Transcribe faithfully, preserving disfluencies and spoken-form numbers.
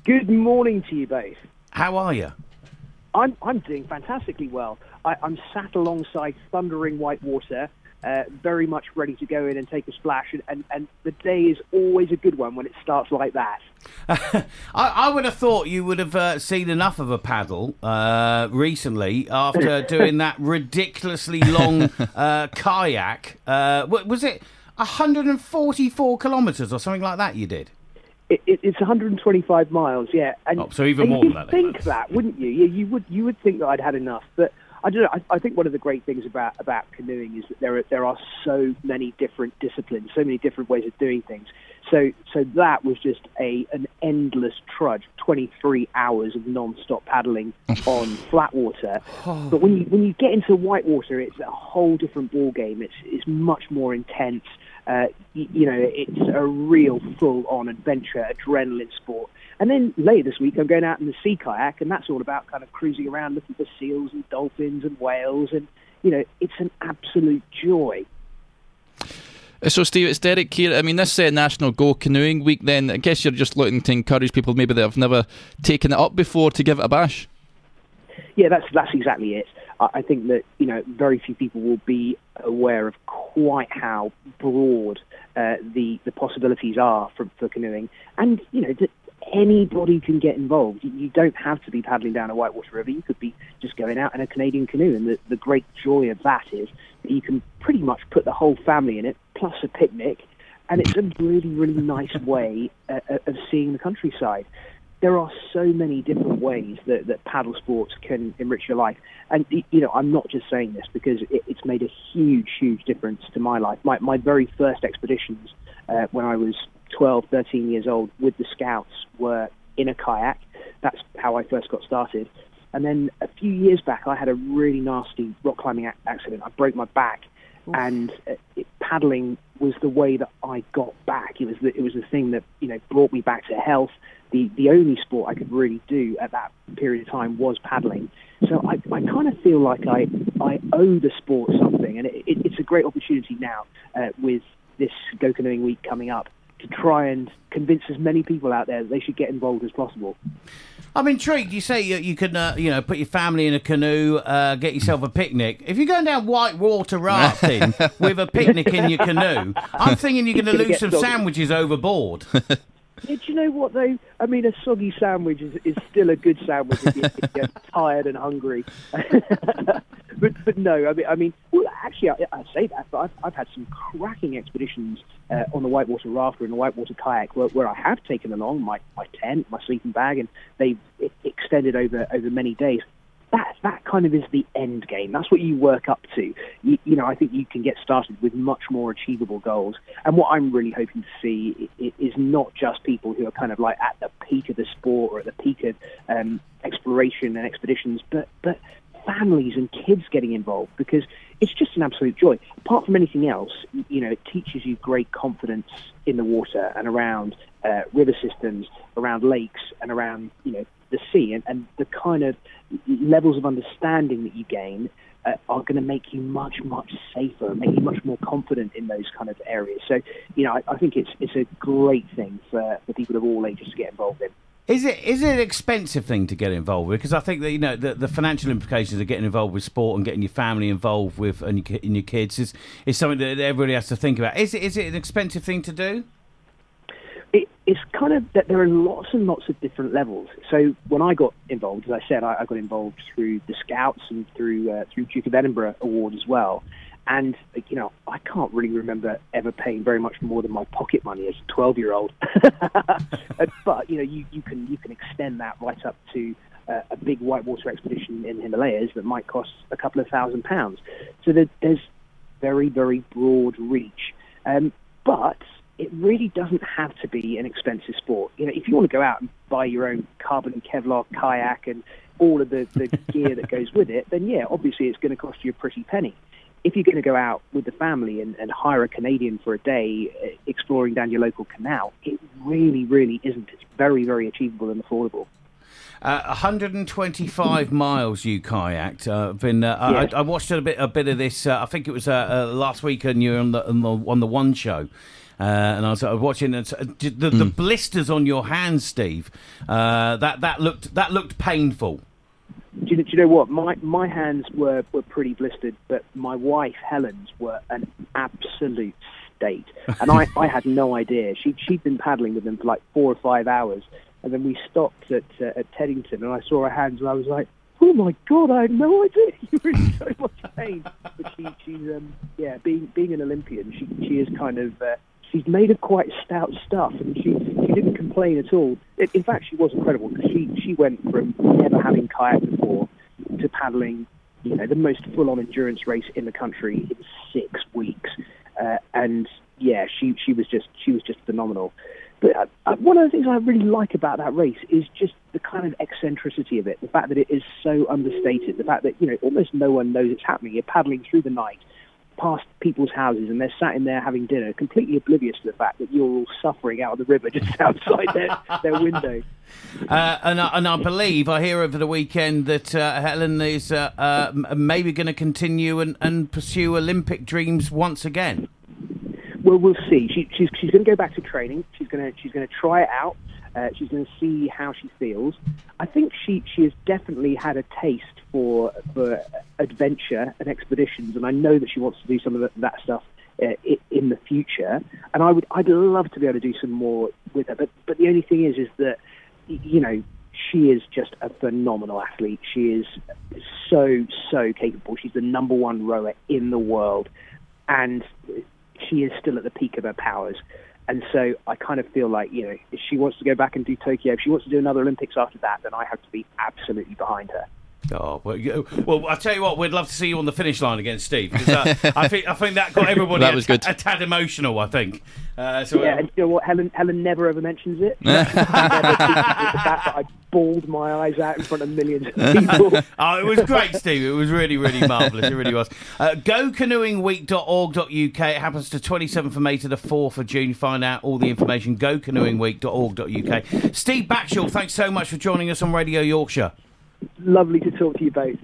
Good morning to you both. How are you? I'm I'm doing fantastically well. I, I'm sat alongside thundering white water, uh, very much ready to go in and take a splash, and, and, and the day is always a good one when it starts like that. I, I would have thought you would have uh, seen enough of a paddle uh, recently after doing that ridiculously long uh, kayak. Uh, was it one hundred forty-four kilometres or something like that you did? It, it, it's one hundred twenty-five miles, yeah. And, oh, so even and more you'd than that. Think that, wouldn't you? Yeah, you would. You would think that I'd had enough, but I don't know. I, I think one of the great things about, about canoeing is that there are there are so many different disciplines, so many different ways of doing things. So so that was just a an endless trudge, twenty-three hours of non-stop paddling on flat water. But when you when you get into whitewater, it's a whole different ball game. It's it's much more intense. Uh, you, you know, it's a real full-on adventure, adrenaline sport. And then later this week, I'm going out in the sea kayak, and that's all about kind of cruising around looking for seals and dolphins and whales. And, you know, it's an absolute joy. So, Steve, it's Derek here. I mean, this uh, National Go Canoeing Week, then, I guess you're just looking to encourage people maybe that have never taken it up before to give it a bash? Yeah, that's that's exactly it. I think that, you know, very few people will be aware of quite how broad uh, the the possibilities are for, for canoeing. And, you know, that anybody can get involved. You don't have to be paddling down a whitewater river. You could be just going out in a Canadian canoe. And the, the great joy of that is that you can pretty much put the whole family in it, plus a picnic. And it's a really, really nice way uh, of seeing the countryside. There are so many different ways that, that paddle sports can enrich your life. And, you know, I'm not just saying this because it, it's made a huge, huge difference to my life. My, my very first expeditions uh, when I was twelve, thirteen years old with the Scouts were in a kayak. That's how I first got started. And then a few years back, I had a really nasty rock climbing a- accident. I broke my back. Oof. And uh, it, paddling was the way that I got back. It was the, it was the thing that, you know, brought me back to health. The the only sport I could really do at that period of time was paddling. So I, I kind of feel like I, I owe the sport something. And it, it, it's a great opportunity now uh, with this Go Canoeing Week coming up to try and convince as many people out there that they should get involved as possible. I'm intrigued. You say you, you can, uh, you know, put your family in a canoe, uh, get yourself a picnic. If you're going down whitewater rafting with a picnic in your canoe, I'm thinking you're going to lose some soggy sandwiches overboard. Yeah, do you know what, though? I mean, a soggy sandwich is, is still a good sandwich if you're, if you're tired and hungry. but but no, I mean, I mean, well, actually, I, I say that, but I've, I've had some cracking expeditions uh, on the whitewater raft or in the whitewater kayak where, where I have taken along my, my tent, my sleeping bag, and they've extended over, over many days. That that kind of is the end game. That's what you work up to. You, you know, I think you can get started with much more achievable goals. And what I'm really hoping to see is not just people who are kind of like at the peak of the sport or at the peak of um, exploration and expeditions, but but families and kids getting involved, because it's just an absolute joy. Apart from anything else, you know, it teaches you great confidence in the water and around uh, river systems, around lakes, and around, you know, the sea, and, and the kind of levels of understanding that you gain uh, are going to make you much, much safer, make you much more confident in those kind of areas. So, you know, I, I think it's it's a great thing for, for people of all ages to get involved in. Is it is it an expensive thing to get involved with? Because I think that, you know, the, the financial implications of getting involved with sport and getting your family involved with and your, and your kids is, is something that everybody has to think about. Is it is it an expensive thing to do? It, it's kind of that there are lots and lots of different levels. So when I got involved, as I said, I, I got involved through the Scouts and through uh, through Duke of Edinburgh Award as well. And, you know, I can't really remember ever paying very much more than my pocket money as a twelve-year-old. But, you know, you, you can you can extend that right up to uh, a big whitewater expedition in the Himalayas that might cost a couple of thousand pounds. So there, there's very, very broad reach. Um, but it really doesn't have to be an expensive sport. You know, if you want to go out and buy your own carbon Kevlar kayak and all of the, the gear that goes with it, then, yeah, obviously it's going to cost you a pretty penny. If you're going to go out with the family and, and hire a Canadian for a day uh, exploring down your local canal, it really, really isn't. It's very, very achievable and affordable. Uh, one hundred twenty-five miles you kayaked. Uh, been, uh, yes. I, I watched a bit, a bit of this. Uh, I think it was uh, uh, last week, and you were on the, on the on the One Show. uh, and I was uh, watching and uh, the, the, mm. the blisters on your hands, Steve. Uh, that that looked that looked painful. Do you, do you know what? My my hands were, were pretty blistered, but my wife Helen's were an absolute state, and I, I had no idea. She she'd been paddling with them for like four or five hours, and then we stopped at uh, at Teddington, and I saw her hands, and I was like, "Oh my God, I had no idea you were in so much pain." But she she's um yeah, being being an Olympian, she she is kind of. Uh, She's made of quite stout stuff, and she, she didn't complain at all. In, in fact, she was incredible because she, she went from never having kayaked before to paddling, you know, the most full-on endurance race in the country in six weeks. Uh, and yeah, she she was just she was just phenomenal. But uh, uh, one of the things I really like about that race is just the kind of eccentricity of it, the fact that it is so understated, the fact that, you know, almost no one knows it's happening. You're paddling through the night past people's houses, and they're sat in there having dinner, completely oblivious to the fact that you're all suffering out of the river just outside their, their window. Uh, and, I, and I believe, I hear over the weekend that uh, Helen is uh, uh, maybe going to continue and, and pursue Olympic dreams once again. Well, we'll see. She, she's she's going to go back to training. She's going to she's going to try it out. Uh, she's going to see how she feels. I think she, she has definitely had a taste for for adventure and expeditions, and I know that she wants to do some of the, that stuff uh, in the future. And I would I'd love to be able to do some more with her. But but the only thing is is that, you know, she is just a phenomenal athlete. She is so so capable. She's the number one rower in the world, and she is still at the peak of her powers. And so I kind of feel like, you know, if she wants to go back and do Tokyo, if she wants to do another Olympics after that, then I have to be absolutely behind her. Oh well, you, well! I tell you what, we'd love to see you on the finish line again, Steve. Because uh, I think I think that got everybody that was a, good. a tad emotional. I think. Uh, so yeah, uh, and you know what? Helen Helen never ever mentions it. Never the fact that I bawled my eyes out in front of millions of people. Oh, it was great, Steve. It was really, really marvellous. It really was. Uh, go canoeing week dot org dot U K. It happens to twenty-seventh of May to the fourth of June. Find out all the information. go canoeing week dot org dot U K. Steve Batchel, thanks so much for joining us on Radio Yorkshire. Lovely to talk to you both.